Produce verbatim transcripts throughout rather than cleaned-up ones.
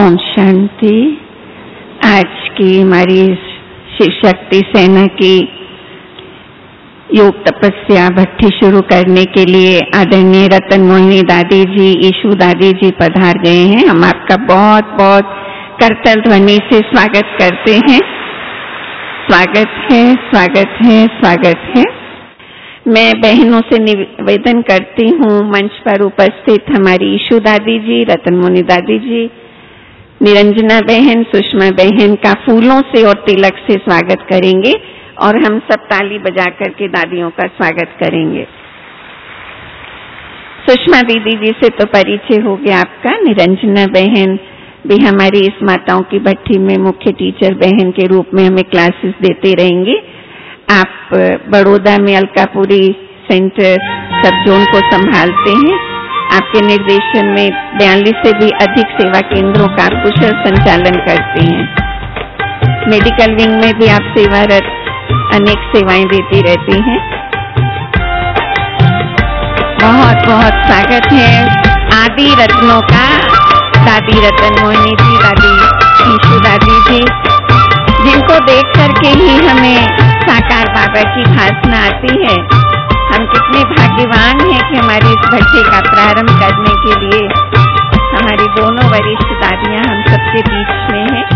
ओम शांति। आज की हमारी शिव शक्ति सेना की योग तपस्या भट्ठी शुरू करने के लिए आदरणीय रतन मोहिनी दादी जी, ईशु दादी जी पधार गए हैं। हम आपका बहुत बहुत करतल ध्वनि से स्वागत करते हैं। स्वागत है, स्वागत है, स्वागत है। मैं बहनों से निवेदन करती हूँ, मंच पर उपस्थित हमारी ईशु दादी जी, रतन मोहिनी दादी जी, निरंजना बहन, सुषमा बहन का फूलों से और तिलक से स्वागत करेंगे और हम सब ताली बजा करके दादियों का स्वागत करेंगे। सुषमा दीदी जी से तो परिचय हो गया आपका। निरंजना बहन भी हमारी इस माताओं की भट्ठी में मुख्य टीचर बहन के रूप में हमें क्लासेस देते रहेंगे। आप बड़ौदा में अलकापुरी सेंटर सब जोन को संभालते हैं। आपके निर्देशन में बयालीस से भी अधिक सेवा केंद्रों का कुशल संचालन करते हैं। मेडिकल विंग में भी आप सेवारत अनेक सेवाएं देती रहती हैं। बहुत बहुत स्वागत है आदि रत्नों का, दादी रतन मोहिनी जी, दादी ईशु दादी जी, जिनको देख करके ही हमें साकार बाबा की भासना आती है। हम कितने भाग्यवान हैं कि हमारी इस भट्ठी का प्रारंभ करने के लिए हमारी दोनों वरिष्ठ दादियां हम सबके बीच में हैं।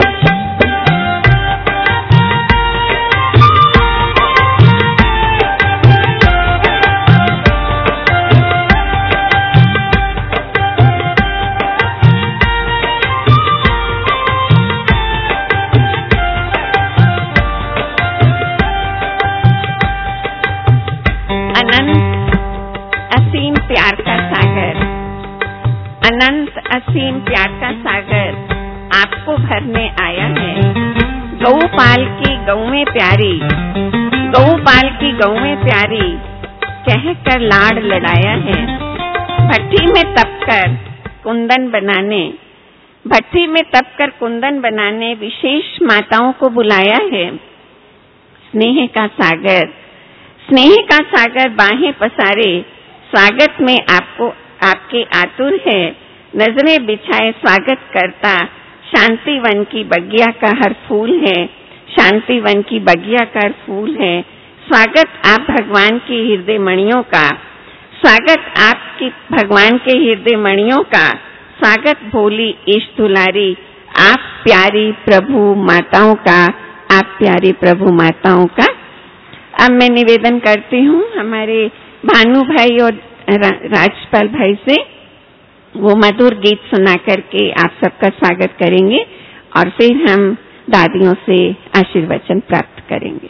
अनंत असीम प्यार का सागर आपको भरने आया है। गौपाल की गौएं प्यारी, गौपाल की गौएं प्यारी कह कर लाड़ लड़ाया है। भट्ठी में तपकर कुंदन बनाने, भट्ठी में तपकर कुंदन बनाने विशेष माताओं को बुलाया है। स्नेह का सागर, स्नेह का सागर बाहें पसारे स्वागत में आपको आपके आतुर है। नजरें बिछाए स्वागत करता शांति वन की बगिया का हर फूल है, शांति वन की बगिया का हर फूल है। स्वागत आप भगवान की हृदय मणियों का, स्वागत आपकी भगवान के हृदय मणियों का, स्वागत भोली ईश दुलारी आप प्यारी प्रभु माताओं का, आप प्यारी प्रभु माताओं का। अब मैं निवेदन करती हूँ हमारे भानु भाई और राजपाल भाई से, वो मधुर गीत सुना करके आप सबका स्वागत करेंगे और फिर हम दादियों से आशीर्वचन प्राप्त करेंगे।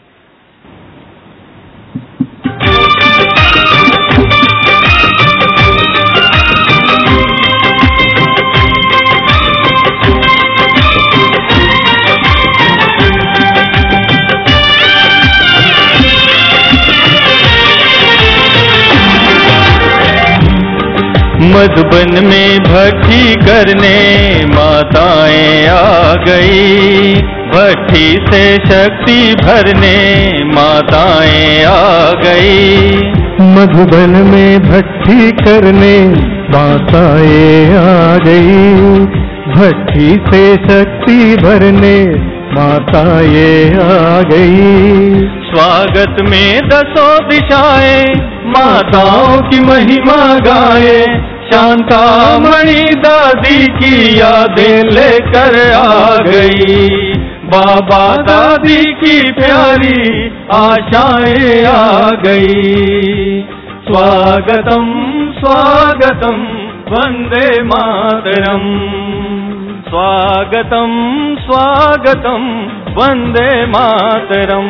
मधुबन में भट्ठी करने माताएं आ गई, भट्ठी से शक्ति भरने माताएं आ गई। मधुबन में भट्ठी करने माताएं आ गई, भट्ठी से शक्ति भरने माताएं आ गई। स्वागत में दसों दिशाएं माताओं की महिमा गाए, शांतामणि दादी की यादें लेकर आ गई। बाबा दादी की प्यारी आशाएं आ गई। स्वागतम स्वागतम वंदे मातरम, स्वागतम स्वागतम वंदे मातरम।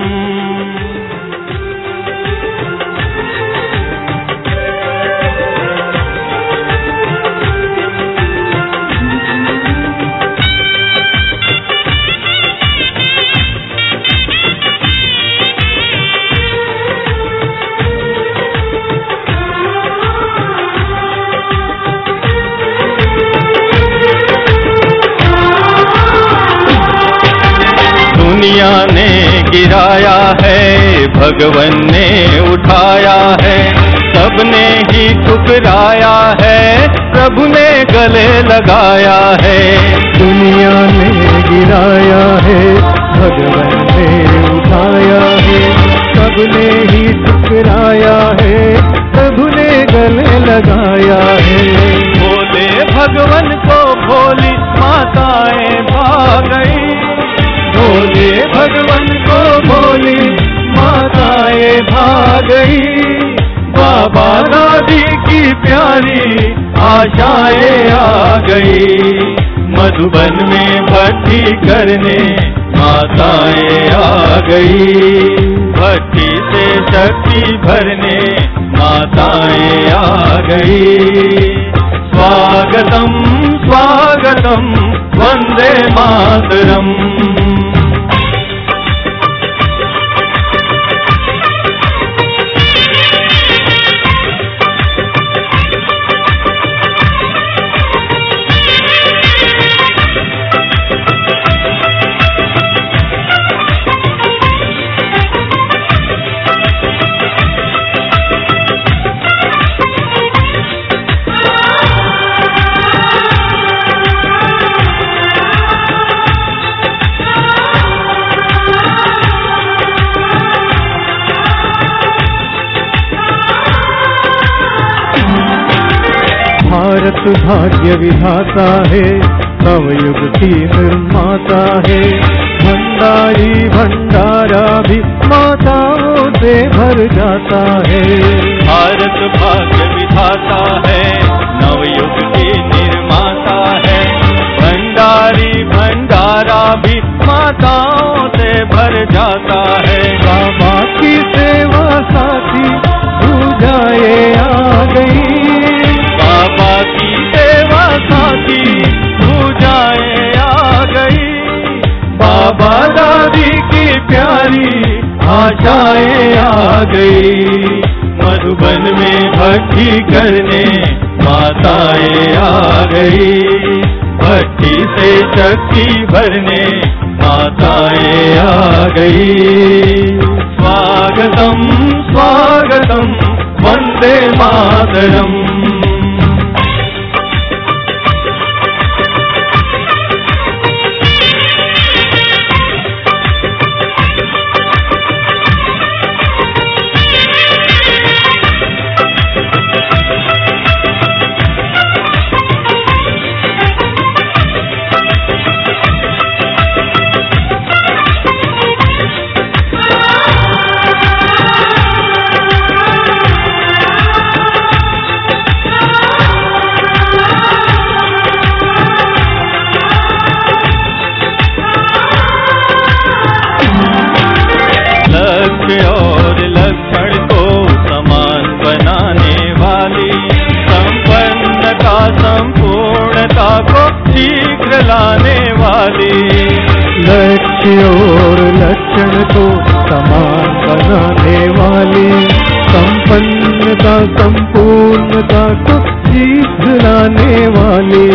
दुनिया ने गिराया है, भगवन ने उठाया है। सबने ही ठुकराया है, प्रभु ने गले लगाया है। दुनिया ने गिराया है, भगवान ने उठाया है। सबने ही ठुकराया है, प्रभु ने गले लगाया है। भोले भगवन को भोली माताएं भाग गई, भोले भगवन को भोली माताएं भाग गई। बाबा दादी की प्यारी आशाएं आ गई। मधुबन में भक्ति करने माताएं आ गई, भक्ति से शक्ति भरने माताएं आ गई। स्वागतम स्वागतम वंदे मातरम। भारत भाग्य विधाता है, नवयुग की निर्माता है। भंडारी भंडारा भी माताओं से भर जाता है। भारत भाग्य विधाता है, नवयुग की निर्माता है। भंडारी भंडारा भी माताओं से भर जाता है। बाबा की सेवा साथी पूजाए आ गई, बाबा की सेवा साथी पूजाएं आ गई। बाबा दादी की प्यारी आशाएं आ गई। मधुबन में भक्ति करने माताएं आ गई, भक्ति से शक्ति भरने माताएं आ गई। स्वागतम स्वागतम वंदे मातरम। और लक्षण को समान बनाने वाली, संपन्नता संपूर्णता को शीघ्र लाने वाली। लक्ष्य और लक्षण को समान बनाने वाली, संपन्नता संपूर्णता को शीघ्र लाने वाली।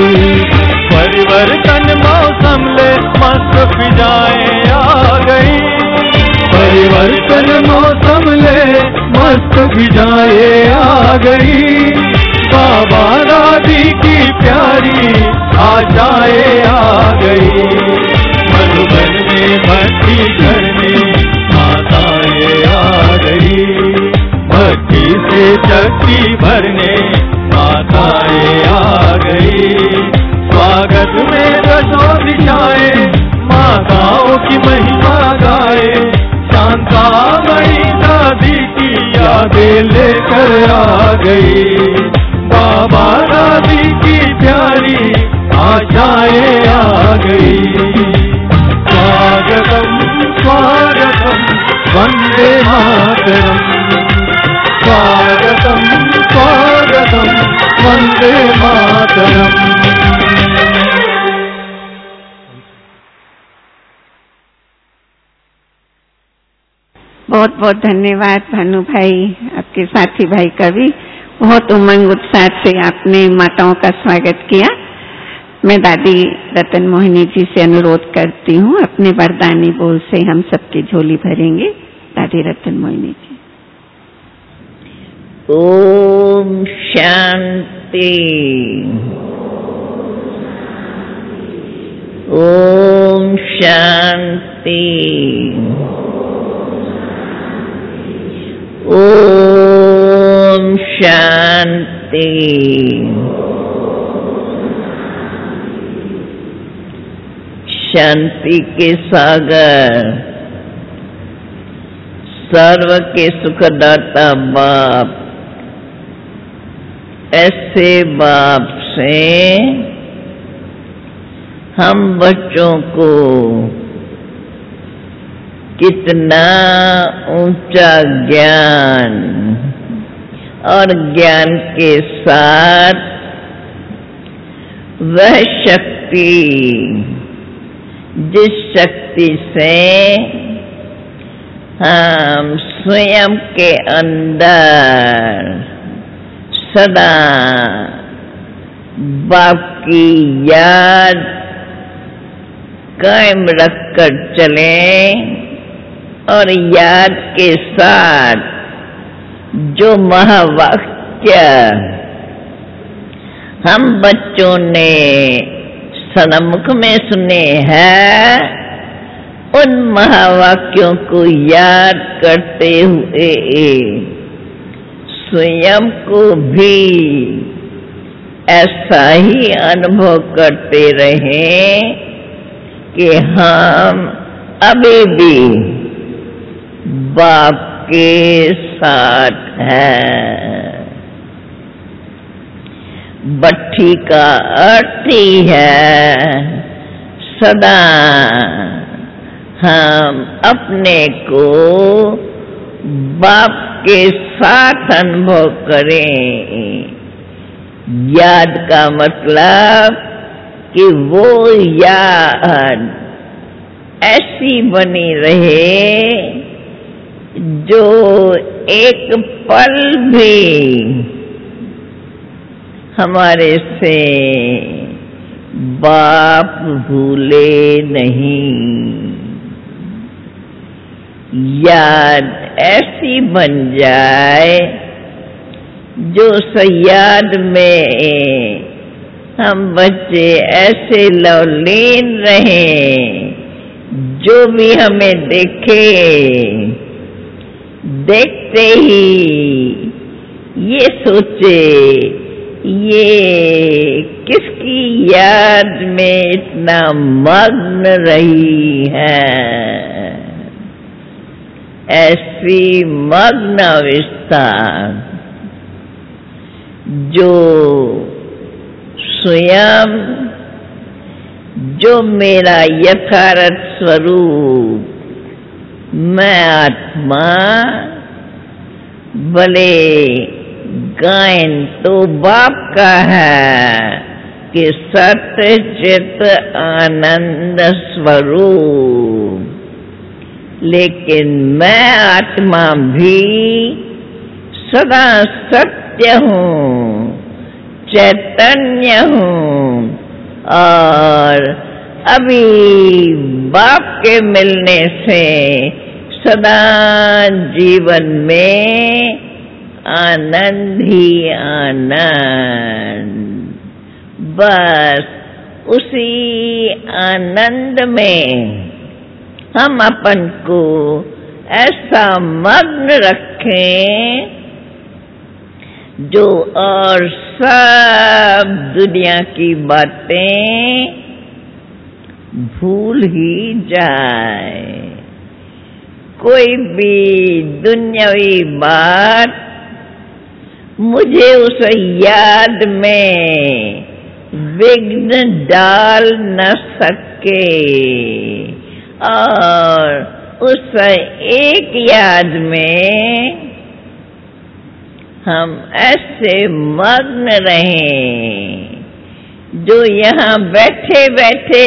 परिवर्तन मौसम ले मस्त फिजाएं आ गई, परिवर्तन मौसम ले मस्त फिजाएं आ गई। बाबा दादी की प्यारी आशाएं आ गई। मधुबन में भक्ति करने माताएं आ गई, भक्ति से शक्ति भरने माताएं आ गई। स्वागत में दसों दिशाएं माताओं की महिमा गाए। शांतामणि दादी की यादें लेकर आ गई। बाबा दादी की प्यारी आशाएं आ गई। स्वागतम स्वागतम वंदे मातरम। स्वागतम स्वागतम वंदे मातरम। बहुत बहुत धन्यवाद भानु भाई, आपके साथी भाई का भी बहुत उमंग उत्साह से आपने माताओं का स्वागत किया। मैं दादी रतन मोहिनी जी से अनुरोध करती हूँ, अपने वरदानी बोल से हम सबकी झोली भरेंगे। दादी रतन मोहिनी जी। ओम शांति। ओम शांति। ओम शांति। शांति के सागर, सर्व के सुखदाता बाप, ऐसे बाप से हम बच्चों को कितना ऊंचा ज्ञान और ज्ञान के साथ वह शक्ति, जिस शक्ति से हम स्वयं के अंदर सदा बाप की याद कायम रखकर चले और याद के साथ जो महावाक्य हम बच्चों ने सन्मुख में सुने हैं, उन महावाक्यों को याद करते हुए स्वयं को भी ऐसा ही अनुभव करते रहें कि हम अभी भी बाप के साथ हैं। बट्ठी का अर्थ ही है सदा हम अपने को बाप के साथ अनुभव करें। याद का मतलब कि वो याद ऐसी बनी रहे जो एक पल भी हमारे से बाप भूले नहीं। याद ऐसी बन जाए जो उस याद में हम बच्चे ऐसे लवलीन रहे, जो भी हमें देखे देखते ही ये सोचे ये किसकी याद में इतना मग्न रही है। ऐसी मग्न अवस्था जो स्वयं जो मेरा यथार्थ स्वरूप मैं आत्मा, भले गायन तो बाप का है कि सत्य चित आनंद स्वरूप, लेकिन मैं आत्मा भी सदा सत्य हूँ, चैतन्य हूँ और अभी बाप के मिलने से सदा जीवन में आनंद ही आनंद। बस उसी आनंद में हम अपन को ऐसा मग्न रखें जो और सब दुनिया की बातें भूल ही जाए। कोई भी दुनियावी बात मुझे उस याद में विघ्न डाल न सके और उस एक याद में हम ऐसे मग्न रहें जो यहाँ बैठे बैठे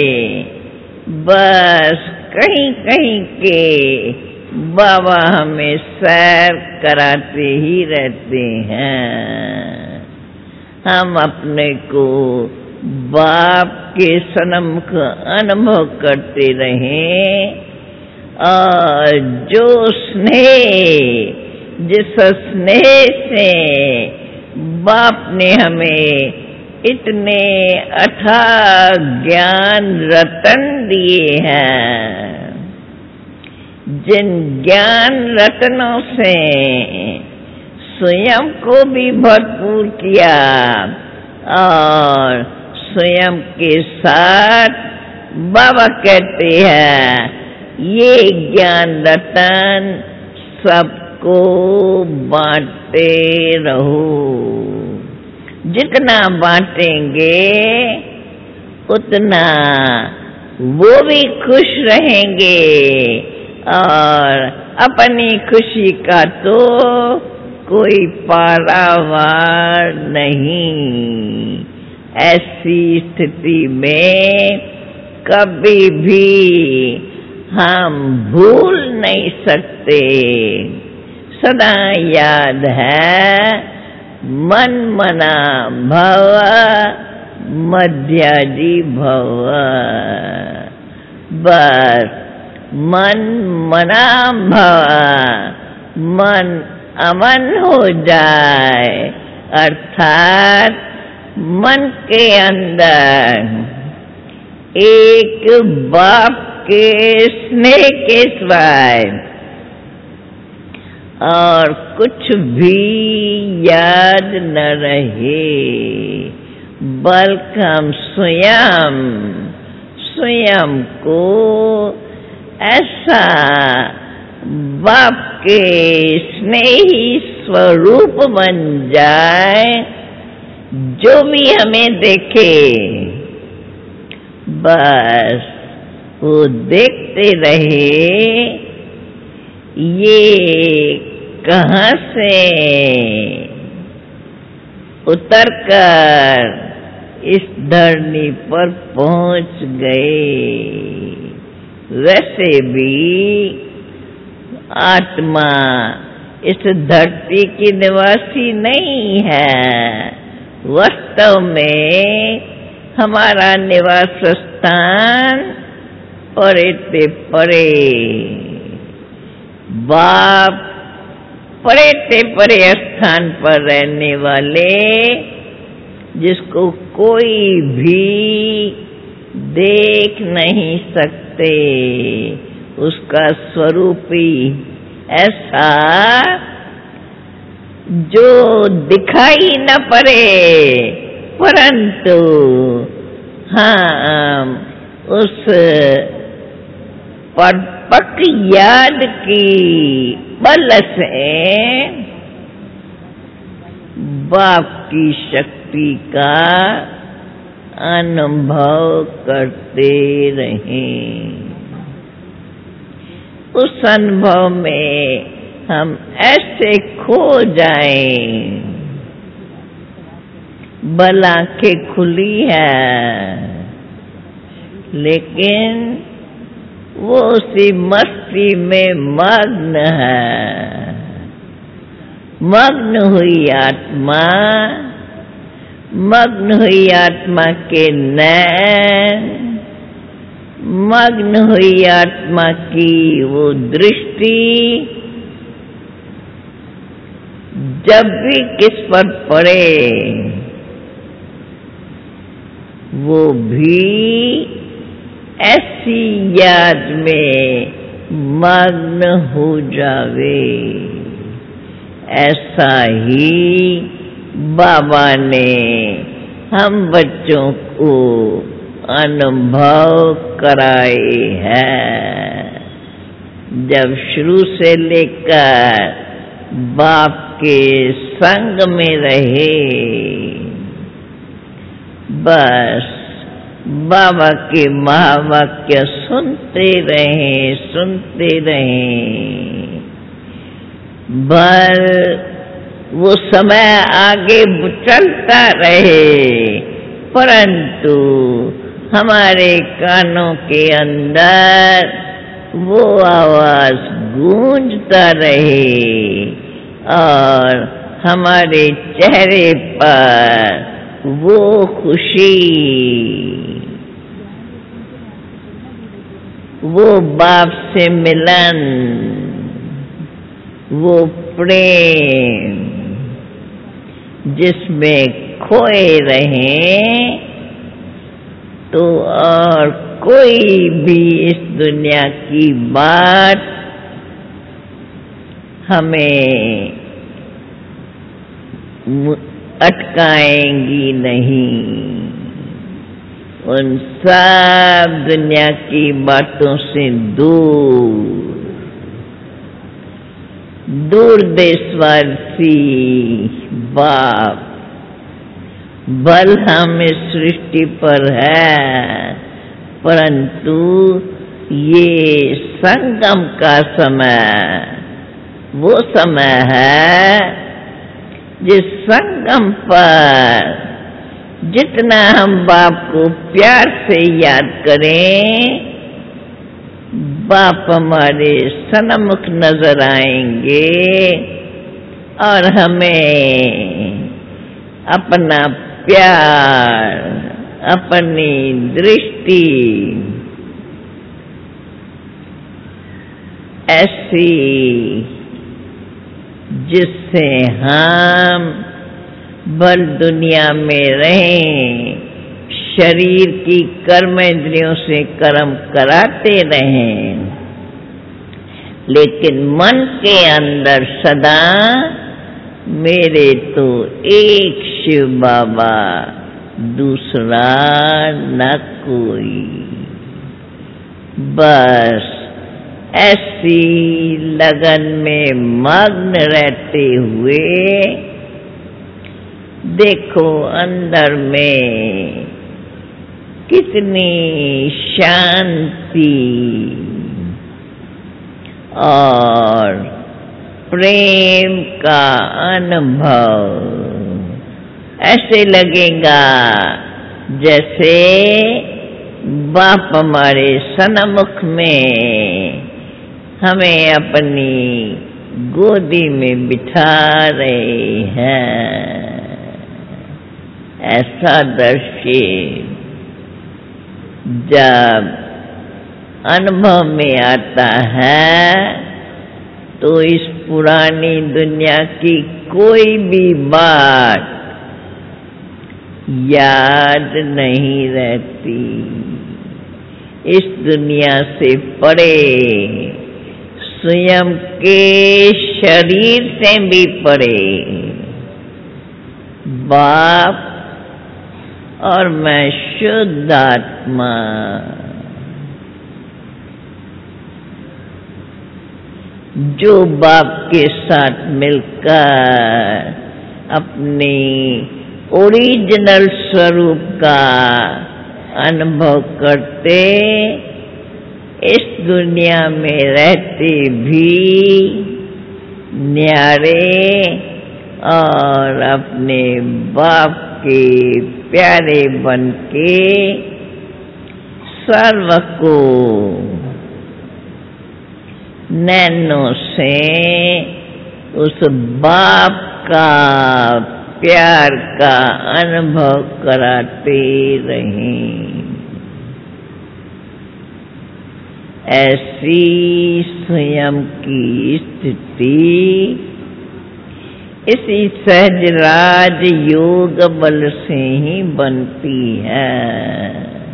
बस कहीं कहीं के बाबा हमें सैर कराते ही रहते हैं। हम अपने को बाप के सन्मुख अनुभव करते रहें और जो स्नेह जिस स्नेह से बाप ने हमें इतने अथाह ज्ञान रतन दिए हैं, जिन ज्ञान रत्नों से स्वयं को भी भरपूर किया और स्वयं के साथ बाबा कहते हैं ये ज्ञान रतन सबको बांटते रहो। जितना बांटेंगे उतना वो भी खुश रहेंगे और अपनी खुशी का तो कोई पारावार नहीं। ऐसी स्थिति में कभी भी हम भूल नहीं सकते। सदा याद है मन मना भव मध्याजी भव। बस मन मना भव, मन अमन हो जाए, अर्थात मन के अंदर एक बाप के स्नेह के सिवाय और कुछ भी याद न रहे, बल्कि हम स्वयं स्वयं को ऐसा बाप के स्नेही स्वरूप बन जाए, जो भी हमें देखे बस वो देखते रहे ये कहाँ से उतरकर इस धरनी पर पहुंच गए। वैसे भी आत्मा इस धरती की निवासी नहीं है, वास्तव में हमारा निवास स्थान परे ते परे, बाप परे ते परे स्थान पर रहने वाले, जिसको कोई भी देख नहीं सकते, उसका स्वरूप ही ऐसा जो दिखाई न पड़े, परंतु हम उस परपक याद की बल से बाप की शक्ति का अनुभव करते रहें। उस अनुभव में हम ऐसे खो जाएं, बल आंखें खुली है लेकिन वो उसी मस्ती में मग्न है। मग्न हुई आत्मा, मग्न हुई आत्मा के नैन, मग्न हुई आत्मा की वो दृष्टि जब भी किस पर पड़े वो भी ऐसी याद में मग्न हो जावे। ऐसा ही बाबा ने हम बच्चों को अनुभव कराए हैं। जब शुरू से लेकर बाप के संग में रहे, बस बाबा के महावाक्य सुनते रहे सुनते रहे, भर वो समय आगे चलता रहे, परंतु हमारे कानों के अंदर वो आवाज गूंजता रहे और हमारे चेहरे पर वो खुशी, वो बाप से मिलन, वो प्रेम जिसमें खोए रहें तो और कोई भी इस दुनिया की बात हमें अटकाएंगी नहीं। उन सब दुनिया की बातों से दूर दूर देशवासी बाप बल हम इस सृष्टि पर है, परंतु ये संगम का समय वो समय है जिस संगम पर जितना हम बाप को प्यार से याद करें, बाप हमारे सन्मुख नजर आएंगे और हमें अपना प्यार, अपनी दृष्टि ऐसी जिससे हम बल दुनिया में रहें, शरीर की कर्म इंद्रियों से कर्म कराते रहें, लेकिन मन के अंदर सदा मेरे तो एक शिव बाबा, दूसरा न कोई। बस ऐसी लगन में मग्न रहते हुए देखो अंदर में कितनी शांति और प्रेम का अनुभव। ऐसे लगेगा जैसे बाप हमारे सन्मुख में हमें अपनी गोदी में बिठा रहे हैं। ऐसा दृश्य जब अनुभव में आता है तो इस पुरानी दुनिया की कोई भी बात याद नहीं रहती। इस दुनिया से परे, स्वयं के शरीर से भी परे बाप और मैं शुद्ध आत्मा जो बाप के साथ मिलकर अपने ओरिजिनल स्वरूप का अनुभव करते, इस दुनिया में रहते भी न्यारे और अपने बाप के प्यारे बन के सर्व को नैनों से उस बाप का प्यार का अनुभव कराते रहें। ऐसी स्वयं की स्थिति इसी सहज राज योग बल से ही बनती है।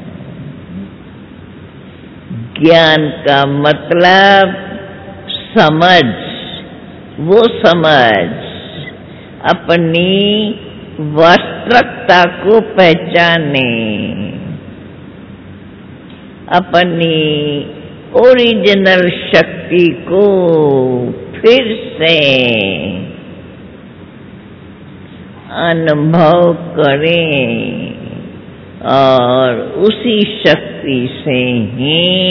ज्ञान का मतलब समझ, वो समझ अपनी वास्तविकता को पहचाने, अपनी ओरिजिनल शक्ति को फिर से अनुभव करें और उसी शक्ति से ही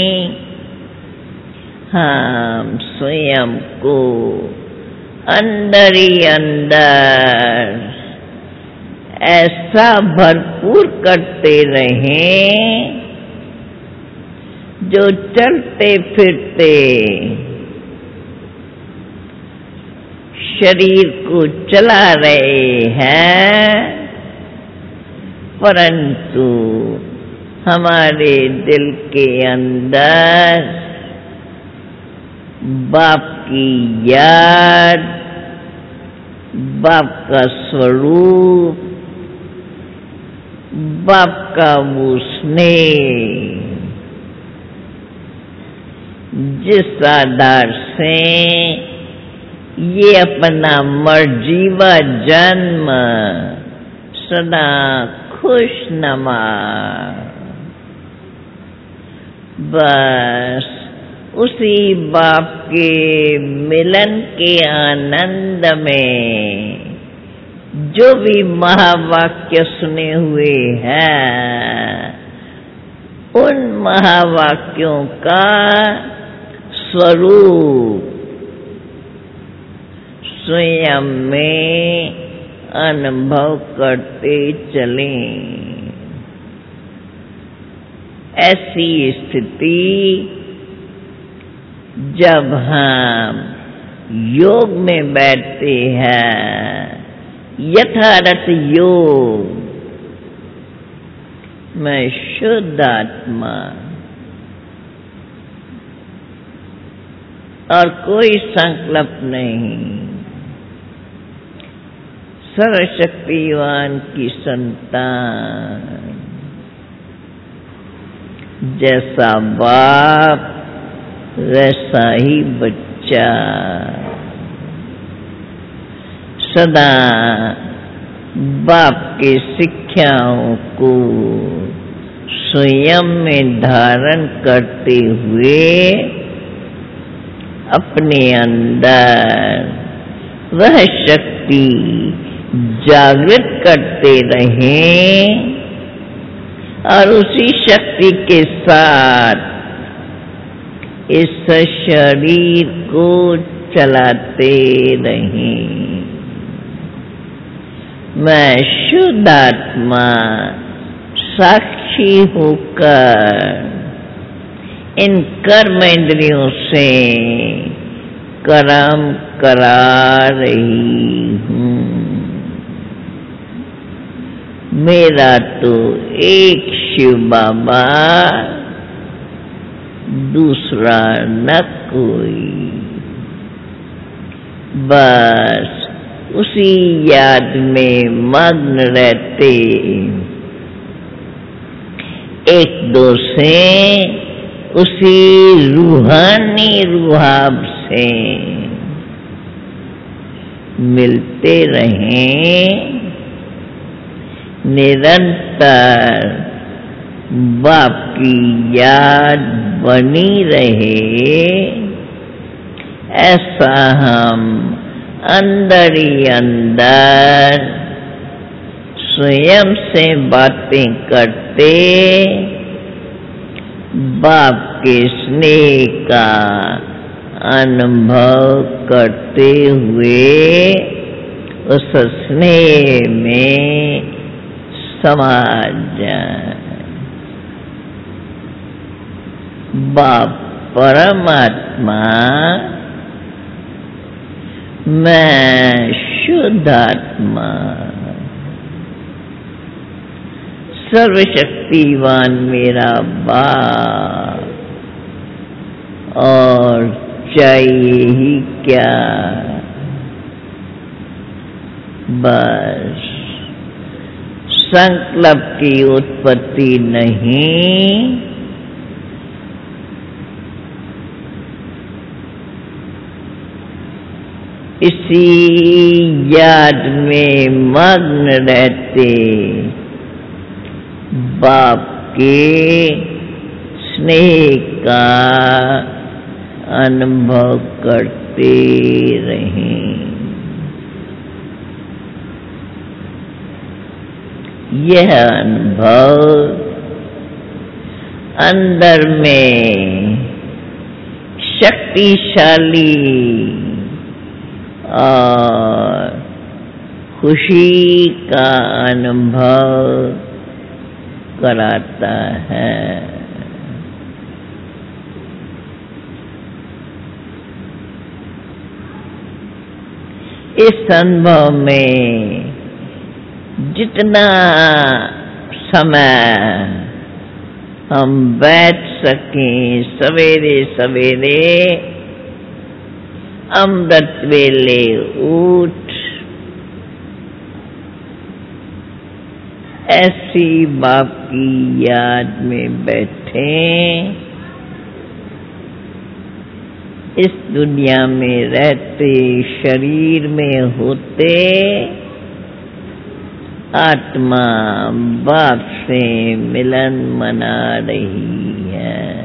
हम स्वयं को अंदर ही अंदर ऐसा भरपूर करते रहें जो चलते फिरते शरीर को चला रहे हैं, परंतु हमारे दिल के अंदर बाप की याद बाप का स्वरूप, बाप का वो स्नेह, जिस आधार से ये अपना मर्जीवा जन्म सदा खुशनुमा, बस उसी बाप के मिलन के आनंद में जो भी महावाक्य सुने हुए हैं, उन महावाक्यों का स्वरूप स्वयं में अनुभव करते चलें। ऐसी स्थिति जब हम योग में बैठते हैं, यथार्थ योग में शुद्ध आत्मा और कोई संकल्प नहीं, सर्वशक्तिवान की संतान, जैसा बाप वैसा ही बच्चा, सदा बाप के शिक्षाओं को स्वयं में धारण करते हुए अपने अंदर वह शक्ति जागृत करते रहें और उसी शक्ति के साथ इस शरीर को चलाते रहें। मैं शुद्ध आत्मा साक्षी होकर इन कर्म इंद्रियों से कर्म करा रही हूँ। मेरा तो एक शिव बाबा, दूसरा न कोई, बस उसी याद में मग्न रहते, एक दो से उसी रूहानी रूहाब से मिलते रहें, निरंतर बाप की याद बनी रहे। ऐसा हम अंदर ही अंदर स्वयं से बातें करते बाप के स्नेह का अनुभव करते हुए उस स्नेह में समा जाए। बाप परमात्मा, मैं शुद्ध आत्मा, सर्वशक्तिवान मेरा बाप, और चाहिए ही क्या, बस संकल्प की उत्पत्ति नहीं, इसी याद में मग्न रहते बाप के स्नेह का अनुभव करते रहें। यह अनुभव अंदर में शक्तिशाली और खुशी का अनुभव कराता है। इस अनुभव में जितना समय हम बैठ सकें, सवेरे सवेरे अमृत वेले उठ ऐसी बाप की याद में बैठे, इस दुनिया में रहते, शरीर में होते, आत्मा बाप से मिलन मना रही है।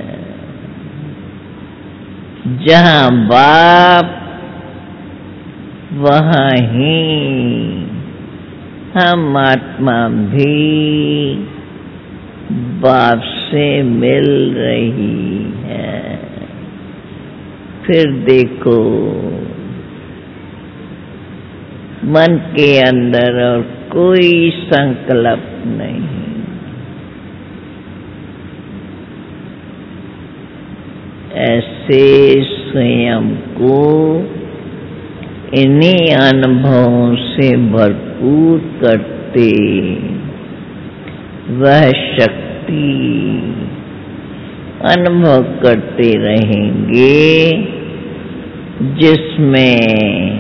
जहाँ बाप वहाँ ही हम आत्मा भी बाप से मिल रही है। फिर देखो, मन के अंदर और कोई संकल्प नहीं, ऐसे स्वयं को इन्हीं अनुभवों से भरपूर करते वह शक्ति अनुभव करते रहेंगे जिसमें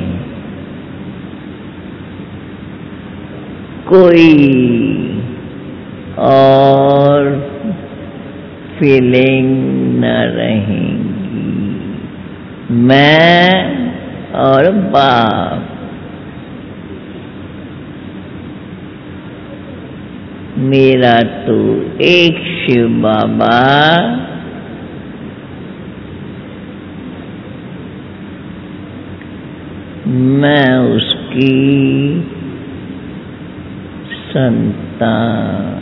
कोई और फीलिंग न रहेंगी। मैं और बाप, मेरा तो एक शिव बाबा, मैं उसकी संतान।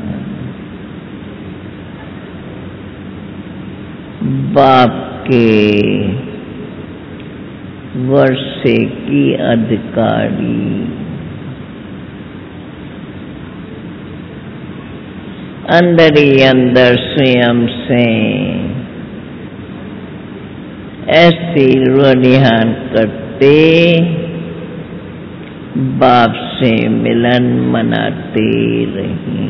बाप के वर्षे की अधिकारी, अंदर ही अंदर स्वयं से ऐसी रुझान करते, बाप से मिलन मनाते रहीं।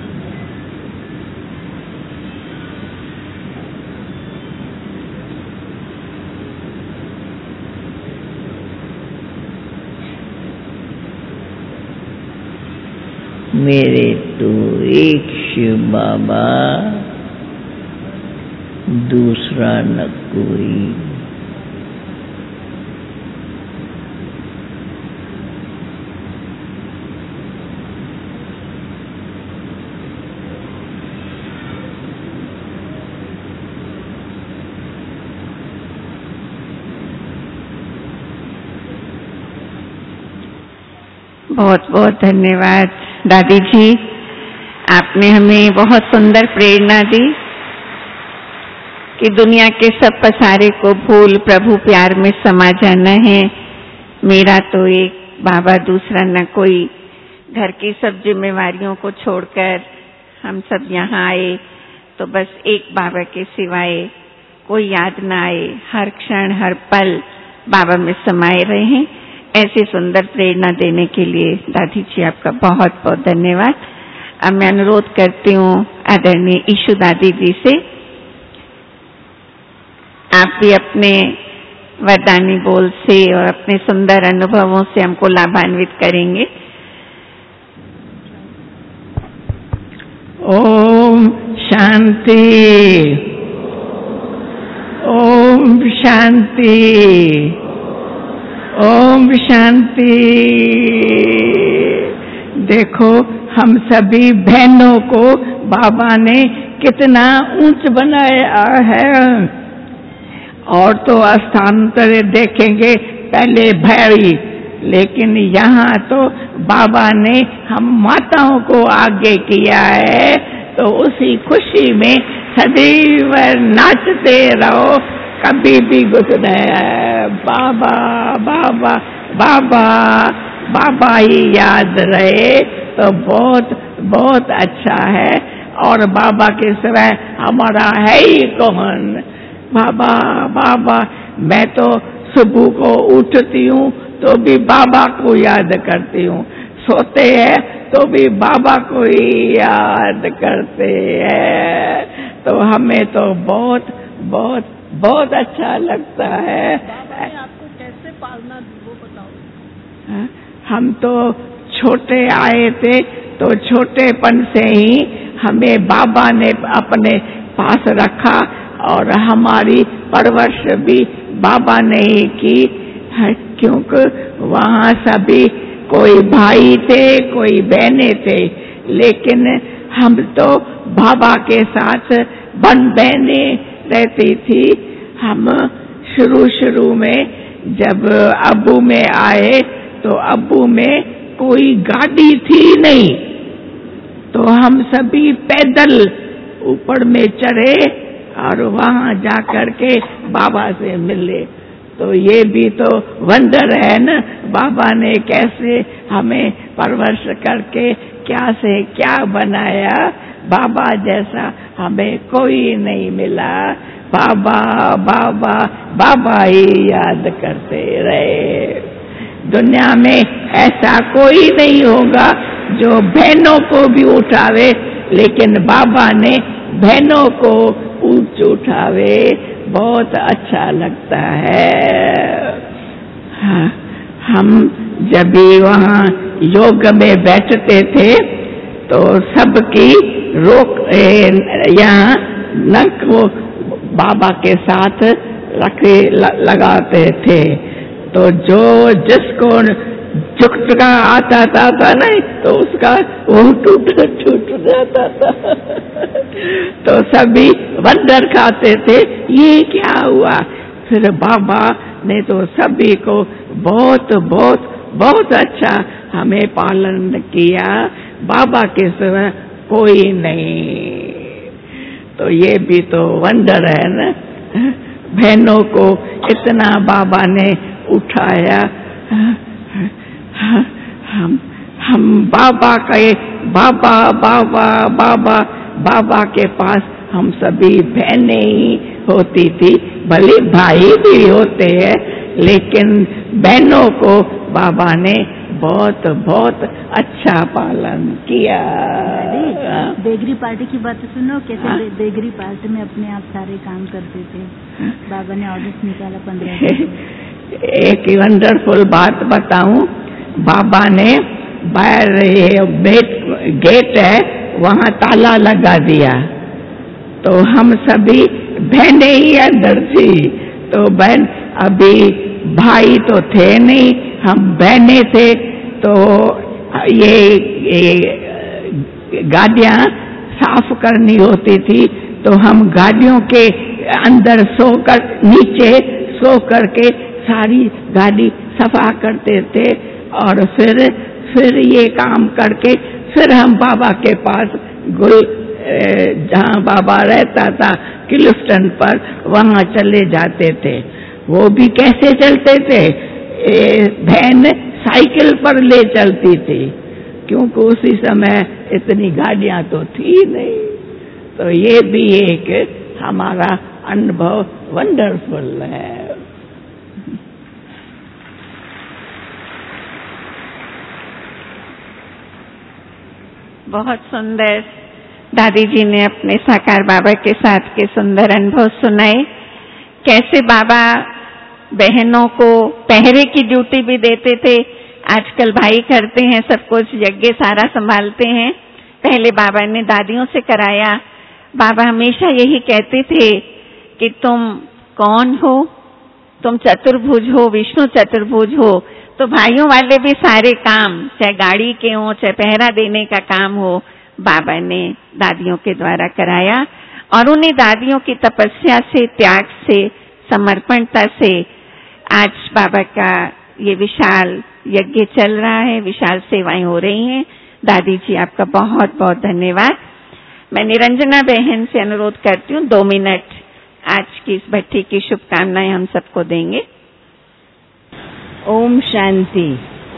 मेरे तो एक शिव बाबा, दूसरा न कोई। बहुत बहुत धन्यवाद दादी जी, आपने हमें बहुत सुंदर प्रेरणा दी कि दुनिया के सब पसारे को भूल प्रभु प्यार में समा जाना है। मेरा तो एक बाबा, दूसरा न कोई। घर की सब जिम्मेवारियों को छोड़कर हम सब यहाँ आए तो बस एक बाबा के सिवाय कोई याद न आए। हर क्षण हर पल बाबा में समाये रहें। ऐसी सुंदर प्रेरणा देने के लिए दादी जी आपका बहुत बहुत धन्यवाद। अब मैं अनुरोध करती हूँ आदरणीय ईशु दादी जी से, आप भी अपने वरदानी बोल से और अपने सुंदर अनुभवों से हमको लाभान्वित करेंगे। ओम शांति, ओम शांति, ओम शांति। देखो, हम सभी बहनों को बाबा ने कितना ऊंच बनाया है। और तो स्थानांतर देखेंगे पहले भैरी, लेकिन यहाँ तो बाबा ने हम माताओं को आगे किया है। तो उसी खुशी में सदैव नाचते रहो, कभी भी गुजरे बाबा बाबा बाबा बाबा ही याद रहे तो बहुत बहुत अच्छा है। और बाबा के सिवाय हमारा है ही कौन। बाबा बाबा, मैं तो सुबह को उठती हूँ तो भी बाबा को याद करती हूँ, सोते हैं तो भी बाबा को ही याद करते हैं। तो हमें तो बहुत बहुत बहुत अच्छा लगता है। बाबा ने आपको कैसे पालना दी वो बताओ। हम तो छोटे आए थे तो छोटेपन से ही हमें बाबा ने अपने पास रखा और हमारी परवरिश भी बाबा ने ही की, क्योंकि वहाँ सभी कोई भाई थे, कोई बहनें थे, लेकिन हम तो बाबा के साथ बन बहनें रहती थी। हम शुरू शुरू में जब अब्बू में आए तो अब्बू में कोई गाड़ी थी नहीं, तो हम सभी पैदल ऊपर में चढ़े और वहाँ जा कर के बाबा से मिले। तो ये भी तो वंडर है न, बाबा ने कैसे हमें परवरिश करके क्या से क्या बनाया। बाबा जैसा हमें कोई नहीं मिला। बाबा बाबा बाबा ही याद करते रहे। दुनिया में ऐसा कोई नहीं होगा जो बहनों को भी उठावे, लेकिन बाबा ने बहनों को ऊंच उठावे, बहुत अच्छा लगता है। हाँ, हम जब भी वहाँ योग में बैठते थे तो सबकी रोक यहाँ नक वो बाबा के साथ रखे लगाते थे, तो जो जिसको झुकझुका आता था, था नहीं तो उसका वो टूट टूट जाता था। तो सभी वंडर खाते थे ये क्या हुआ। फिर बाबा ने तो सभी को बहुत बहुत बहुत अच्छा हमें पालन किया। बाबा के सिवा कोई नहीं। तो ये भी तो वंडर है न, बहनों को इतना बाबा ने उठाया। हम हम बाबा के बाबा बाबा बाबा बाबा के पास हम सभी बहनें ही होती थी, भले भाई भी होते हैं, लेकिन बहनों को बाबा ने बहुत बहुत अच्छा पालन किया। देगरी पार्टी की बात सुनो, कैसे हाँ? देगरी पार्टी में अपने आप सारे काम करते थे। बाबा ने ऑर्डर्स निकाला पंद्रह। एक वंडरफुल बात बताऊं, बाबा ने बाहर गेट है वहाँ ताला लगा दिया, तो हम सभी बहनें ही अंदर थी। तो बहन अभी भाई तो थे नहीं, हम बहनें थे। तो ये, ये गाड़ियाँ साफ करनी होती थी, तो हम गाड़ियों के अंदर सोकर नीचे सो करके सारी गाड़ी सफा करते थे, और फिर फिर ये काम करके फिर हम बाबा के पास गुल जहाँ बाबा रहता था क्लिफ्टन पर, वहाँ चले जाते थे। वो भी कैसे चलते थे, बहन साइकिल पर ले चलती थी, क्योंकि उसी समय इतनी गाड़ियाँ तो थी नहीं। तो ये भी एक हमारा अनुभव वंडरफुल है। बहुत सुंदर दादी जी ने अपने साकार बाबा के साथ के सुंदर अनुभव सुनाए। कैसे बाबा बहनों को पहरे की ड्यूटी भी देते थे। आजकल भाई करते हैं सब कुछ, यज्ञ सारा संभालते हैं। पहले बाबा ने दादियों से कराया। बाबा हमेशा यही कहते थे कि तुम कौन हो, तुम चतुर्भुज हो, विष्णु चतुर्भुज हो। तो भाइयों वाले भी सारे काम, चाहे गाड़ी के हो, चाहे पहरा देने का काम हो, बाबा ने दादियों के द्वारा कराया। और उन्हीं दादियों की तपस्या से, त्याग से, समर्पणता से आज बाबा का ये विशाल यज्ञ चल रहा है, विशाल सेवाएं हो रही हैं। दादी जी आपका बहुत बहुत धन्यवाद। मैं निरंजना बहन से अनुरोध करती हूँ, दो मिनट आज की इस भट्टी की शुभकामनाएं हम सबको देंगे। ओम शांति।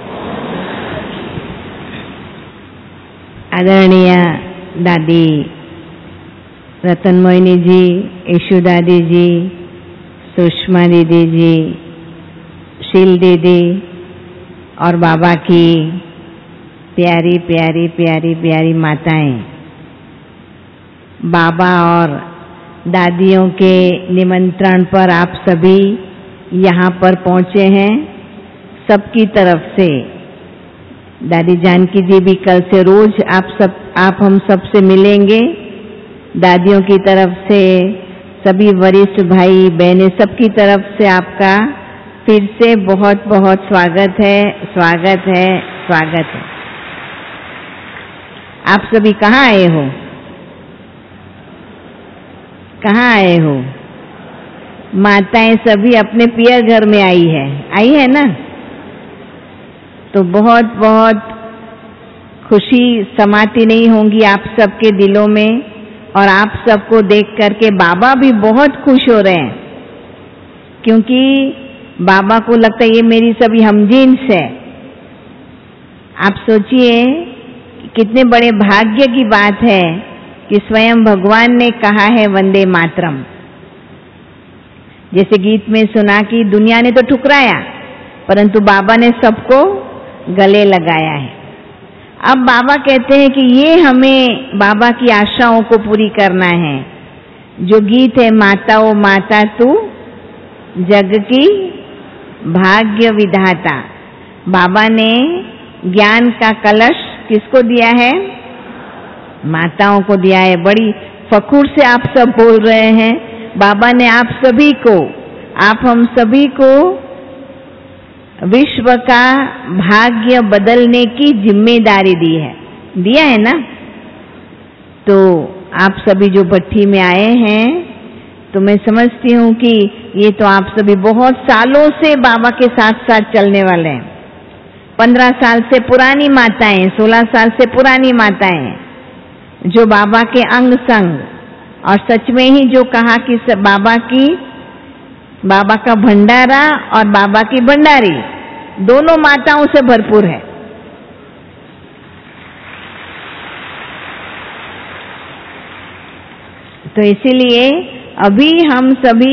आदरणीय दादी रतन मोहिनी जी, यशु दादी जी, सुषमा दीदी जी, शील दीदी और बाबा की प्यारी प्यारी प्यारी प्यारी माताएं, बाबा और दादियों के निमंत्रण पर आप सभी यहाँ पर पहुँचे हैं। सबकी तरफ से दादी जानकी जी भी कल से रोज आप सब आप हम सब से मिलेंगे। दादियों की तरफ से, सभी वरिष्ठ भाई बहनें सबकी तरफ से आपका फिर से बहुत बहुत स्वागत है, स्वागत है, स्वागत है। आप सभी कहाँ आए हो? कहाँ आए हो? माताएं सभी अपने पियर घर में आई है, आई है ना? तो बहुत बहुत खुशी समाती नहीं होंगी आप सबके दिलों में, और आप सबको देख करके बाबा भी बहुत खुश हो रहे हैं, क्योंकि बाबा को लगता है ये मेरी सभी हमजीन्स है। आप सोचिए कितने बड़े भाग्य की बात है कि स्वयं भगवान ने कहा है वंदे मातरम। जैसे गीत में सुना कि दुनिया ने तो ठुकराया, परंतु बाबा ने सबको गले लगाया है। अब बाबा कहते हैं कि ये हमें बाबा की आशाओं को पूरी करना है। जो गीत है, माता ओ माता तू जग की भाग्य विधाता, बाबा ने ज्ञान का कलश किसको दिया है? माताओं को दिया है। बड़ी फखुर से आप सब बोल रहे हैं, बाबा ने आप सभी को, आप हम सभी को विश्व का भाग्य बदलने की जिम्मेदारी दी है, दिया है ना? तो आप सभी जो भट्ठी में आए हैं, तो मैं समझती हूँ कि ये तो आप सभी बहुत सालों से बाबा के साथ साथ चलने वाले हैं। पंद्रह साल से पुरानी माताएं, सोलह साल से पुरानी माताएं, जो बाबा के अंग संग, और सच में ही जो कहा कि बाबा की बाबा का भंडारा और बाबा की भंडारी दोनों माताओं से भरपूर है। तो इसीलिए अभी हम सभी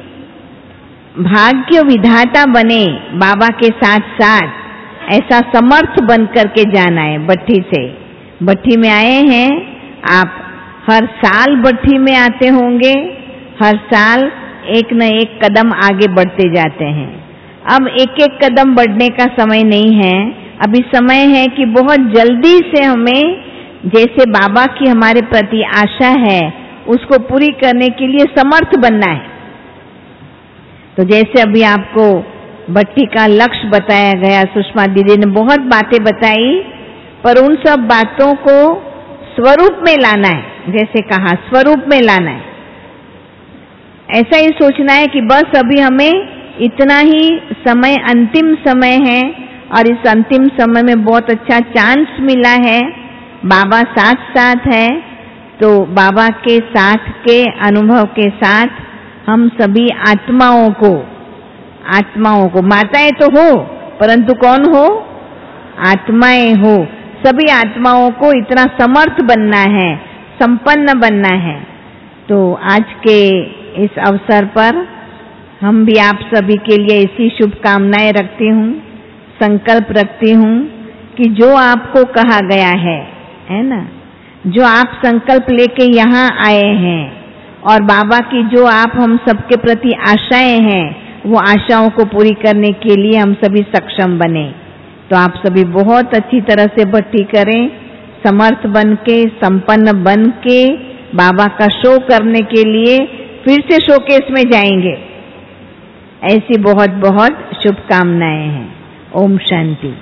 भाग्य विधाता बने बाबा के साथ साथ, ऐसा समर्थ बन करके जाना है। भट्ठी से, भट्ठी में आए हैं आप, हर साल भट्ठी में आते होंगे, हर साल एक न एक कदम आगे बढ़ते जाते हैं। अब एक एक कदम बढ़ने का समय नहीं है, अभी समय है कि बहुत जल्दी से हमें, जैसे बाबा की हमारे प्रति आशा है, उसको पूरी करने के लिए समर्थ बनना है। तो जैसे अभी आपको भट्ठी का लक्ष्य बताया गया, सुषमा दीदी ने बहुत बातें बताई, पर उन सब बातों को स्वरूप में लाना है। जैसे कहा, स्वरूप में लाना है। ऐसा ही सोचना है कि बस अभी हमें इतना ही समय, अंतिम समय है, और इस अंतिम समय में बहुत अच्छा चांस मिला है, बाबा साथ साथ है। तो बाबा के साथ के अनुभव के साथ हम सभी आत्माओं को, आत्माओं को, माताएं तो हो, परंतु कौन हो? आत्माएं हो। सभी आत्माओं को इतना समर्थ बनना है, संपन्न बनना है। तो आज के इस अवसर पर हम भी आप सभी के लिए ऐसी शुभकामनाएं रखती हूँ, संकल्प रखती हूँ कि जो आपको कहा गया है, है ना, जो आप संकल्प लेके यहाँ आए हैं, और बाबा की जो आप हम सबके प्रति आशाएं हैं, वो आशाओं को पूरी करने के लिए हम सभी सक्षम बने। तो आप सभी बहुत अच्छी तरह से भट्ठी करें, समर्थ बन के, संपन्न बन के बाबा का शो करने के लिए फिर से शोकेस में जाएंगे। ऐसी बहुत बहुत शुभकामनाएं हैं। ओम शांति।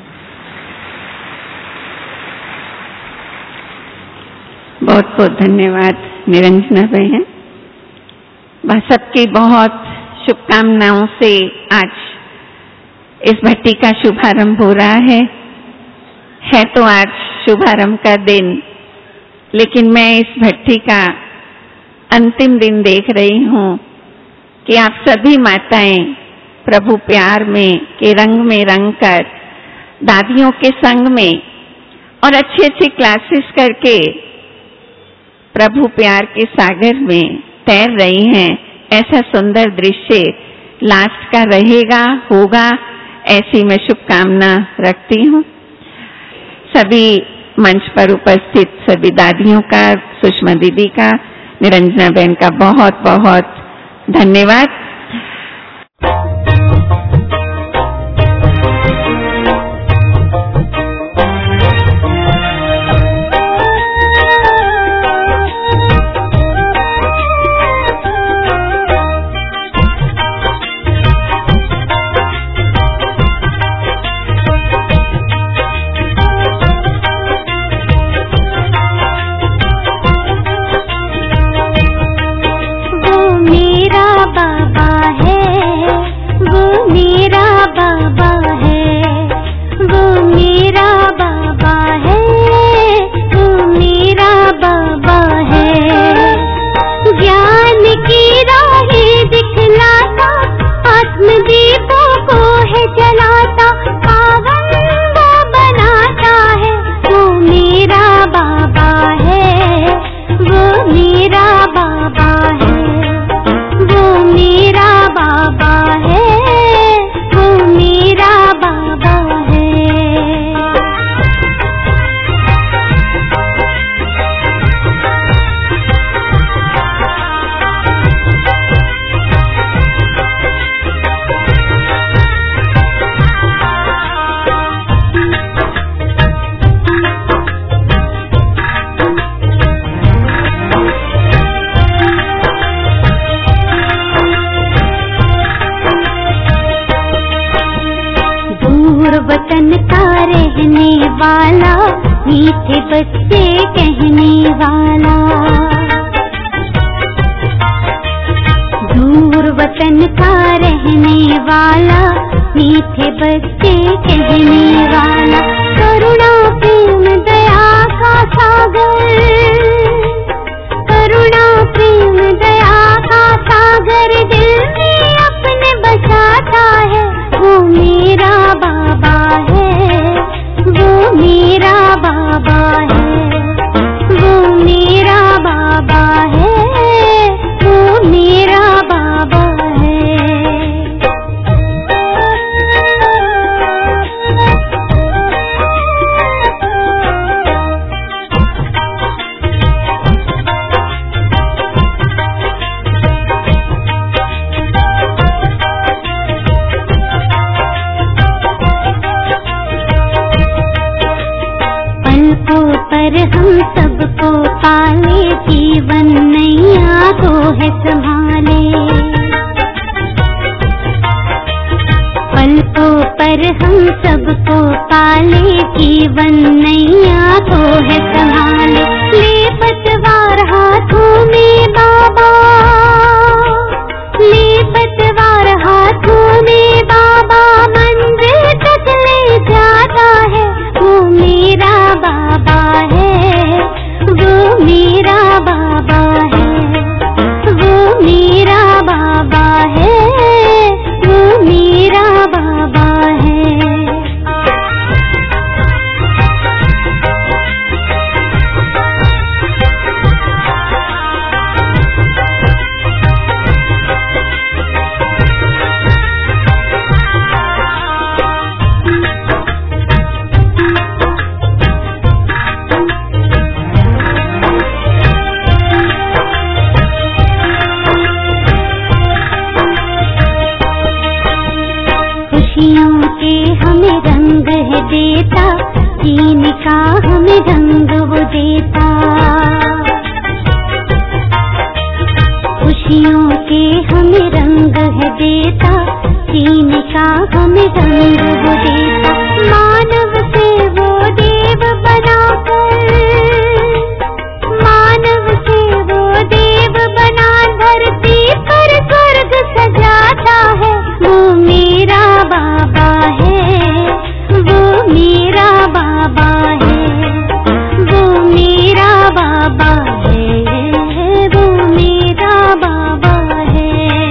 बहुत बहुत धन्यवाद निरंजना बहन। सबकी बहुत शुभकामनाओं से आज इस भट्ठी का शुभारंभ हो रहा है। है तो आज शुभारंभ का दिन, लेकिन मैं इस भट्ठी का अंतिम दिन देख रही हूँ कि आप सभी माताएं प्रभु प्यार में के रंग में रंग कर, दादियों के संग में और अच्छी अच्छी क्लासेस करके प्रभु प्यार के सागर में तैर रही हैं। ऐसा सुंदर दृश्य लास्ट का रहेगा, होगा, ऐसी मैं शुभकामना रखती हूँ। सभी मंच पर उपस्थित सभी दादियों का, सुषमा दीदी का, निरंजना बहन का बहुत बहुत धन्यवाद। वाला, मीठे बच्चे कहने वाला। दूर वतन का रहने वाला, मीठे बच्चे कहने वाला। करुणा प्रेम दया का सागर, करुणा प्रेम दया का सागर दिल में अपने बसाता है। वो मेरा बाबा है, वो मेरा बाबा है, वो मेरा बाबा है, वो मेरा बाबा है। पर हम सबको पाले, जीवन नैया तो है संभाले। पलकों पर हम सबको पाले, जीवन नैया तो है संभाले। ले पतवार हाथों में बाबा, ले पतवार हाथों में बाबा, मंदिर तक ले जाता है। वो मेरा बाबा है, वो मेरा बाबा है, वो मेरा बाबा है, वो मेरा बाबा है। खुशियों के हमें रंग है देता, जीने का हमें रंग वो देता। खुशियों के हमें रंग है देता, जीने का हमें रंग वो देता। मानव से वो देव बनाकर, मानव से वो देव बना धरती पर स्वर्ग सजाता है। वो मेरा बाबा है, वो मेरा बाबा है, वो मेरा बाबा है, वो मेरा बाबा है।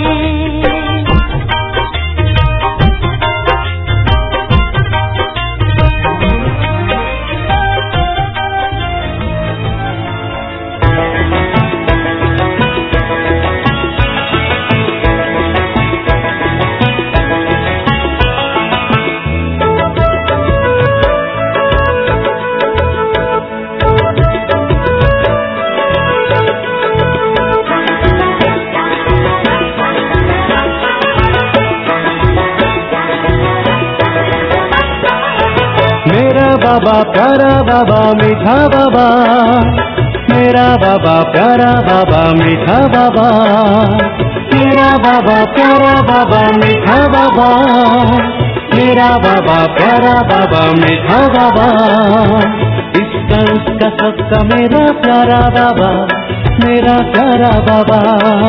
मेरा बाबा प्यारा बाबा मीठा बाबा, मेरा बाबा प्यारा बाबा मीठा बाबा, मेरा बाबा प्यारा बाबा मीठा बाबा, मेरा बाबा प्यारा बाबा मीठा बाबा। इसका उसका सबका मेरा प्यारा बाबा, मेरा प्यारा बाबा।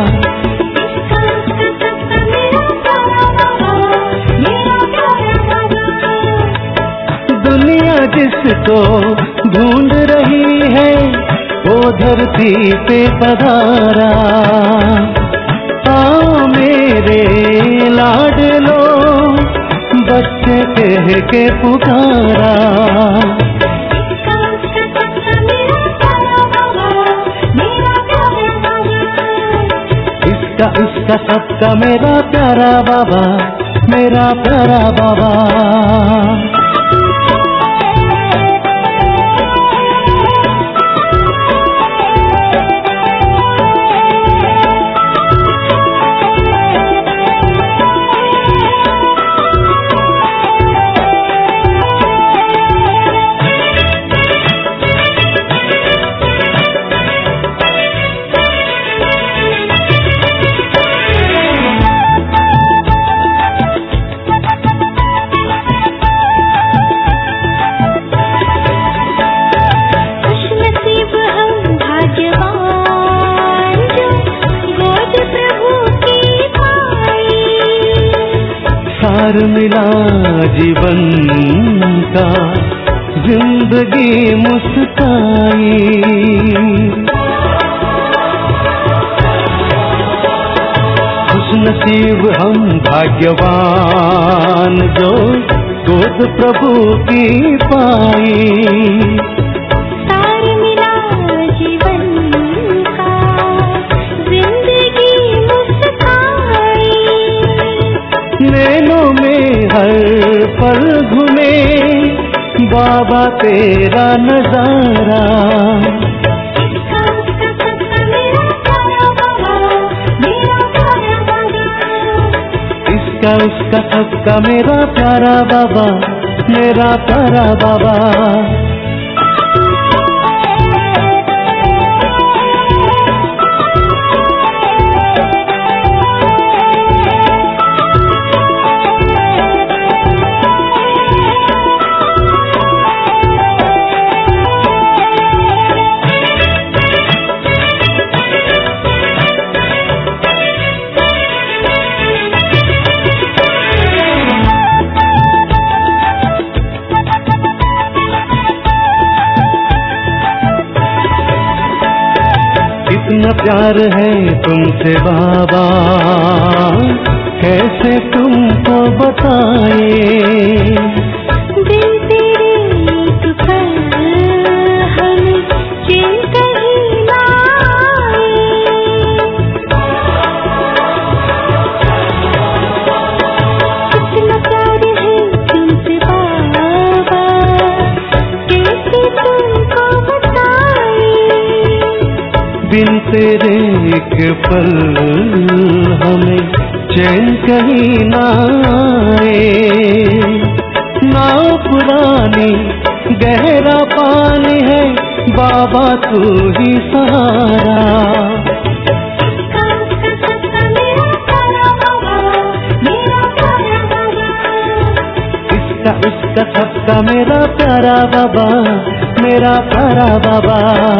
दुनिया जिसको ढूंढ रही है, वो धरती पे पधारा। आओ मेरे लाडलो, बच्चे कह के पुकारा। इसका इसका सबका मेरा प्यारा बाबा, मेरा प्यारा बाबा। सार मिला जीवन का, जिंदगी मुस्काई। खुशनसीब हम भाग्यवान जो गोद प्रभु की पाई। सार मिला जीवन का, जिंदगी मुस्काई। नैनों में हर पल घूमे बाबा तेरा नजारा। इसका उसका सबका मेरा प्यारा बाबा, मेरा प्यारा बाबा। इतना प्यार है तुमसे बाबा, कैसे तुमको बताए। दिल तेरे एक पल हमें चैन कहीं ना आए। इतना प्यार है तुमसे बाबा, कैसे तुमको बताए। बिन तेरे एक पल हमें चैन कहीं ना आए। नाव पुरानी गहरा पानी है बाबा तू ही सहारा। इसका उसका सबका मेरा प्यारा बाबा, मेरा प्यारा बाबा।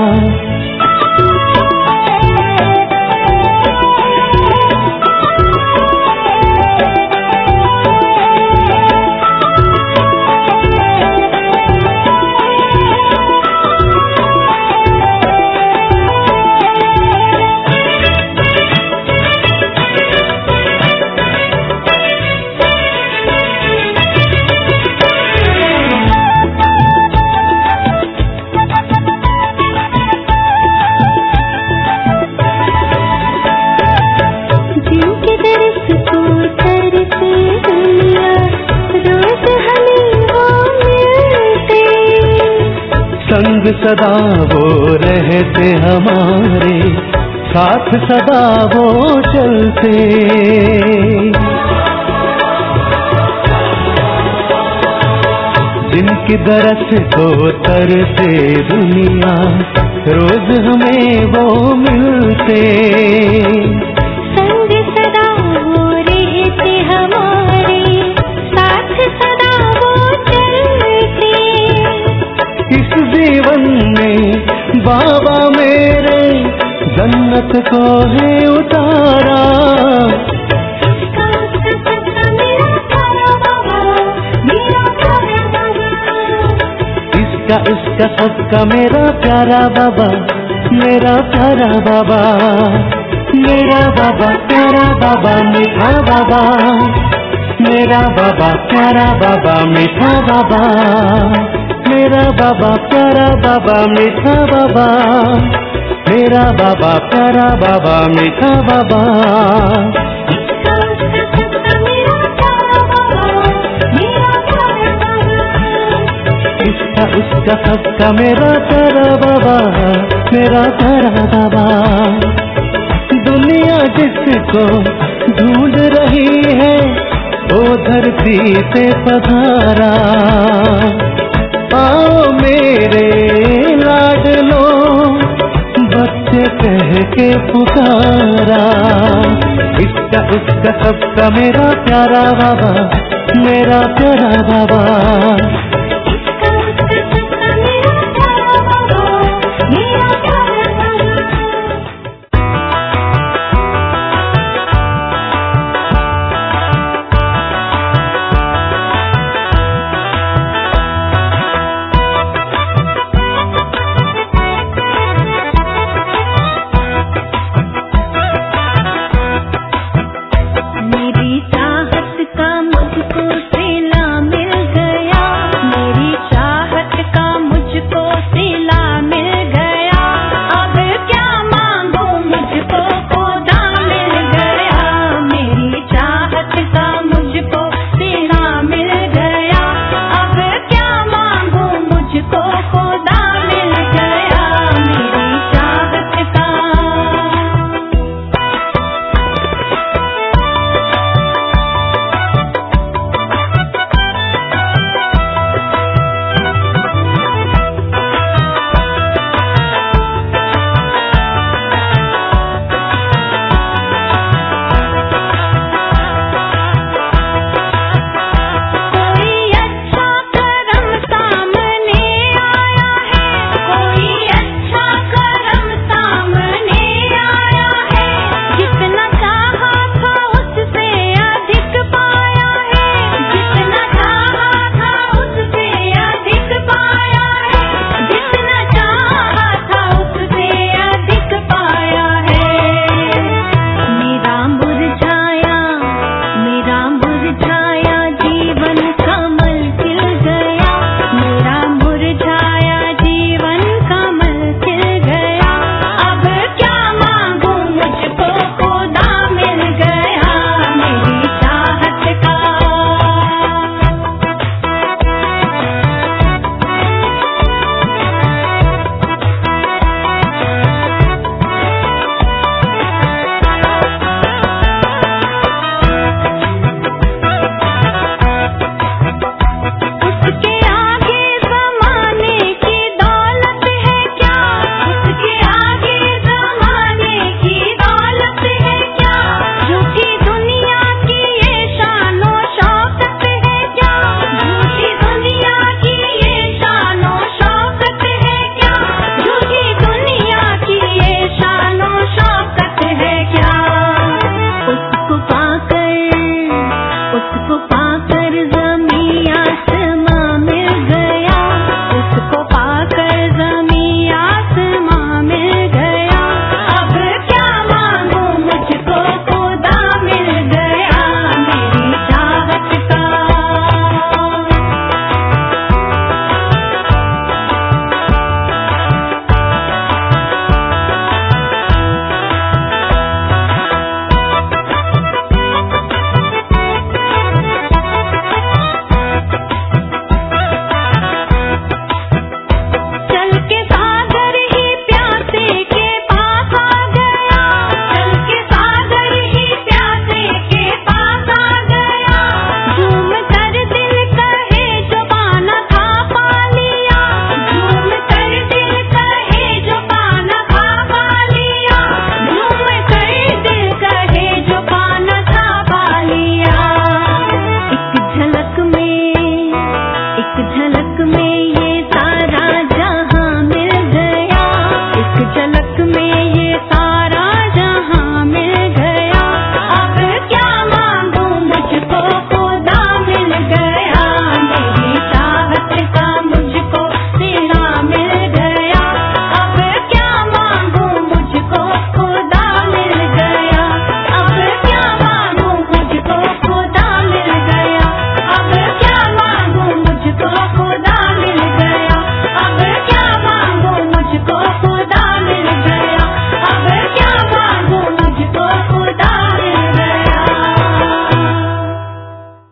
संग सदा वो रहते हमारे साथ, सदा वो चलते। जिनकी दरस को तरसे दुनिया, रोज हमें वो मिलते। संग सदा वो रहते हमारे साथ, सदा वो चलते। इस जीवन में बाबा मेरे जन्नत को है उतारा। इसका इसका सबका मेरा प्यारा बाबा, मेरा प्यारा बाबा। मेरा बाबा प्यारा बाबा, मीठा बाबा। मेरा बाबा प्यारा बाबा, मीठा बाबा। मेरा बाबा प्यारा बाबा, मीठा बाबा। मेरा बाबा प्यारा बाबा, मीठा बाबा। इसका उसका सबका मेरा प्यारा बाबा, मेरा प्यारा बाबा। दुनिया जिसको ढूंढ रही है वो धरती पे पधारा। आओ मेरे लाडलो बच्चे कह के पुकारा। इसका उसका सबका मेरा प्यारा बाबा, मेरा प्यारा बाबा।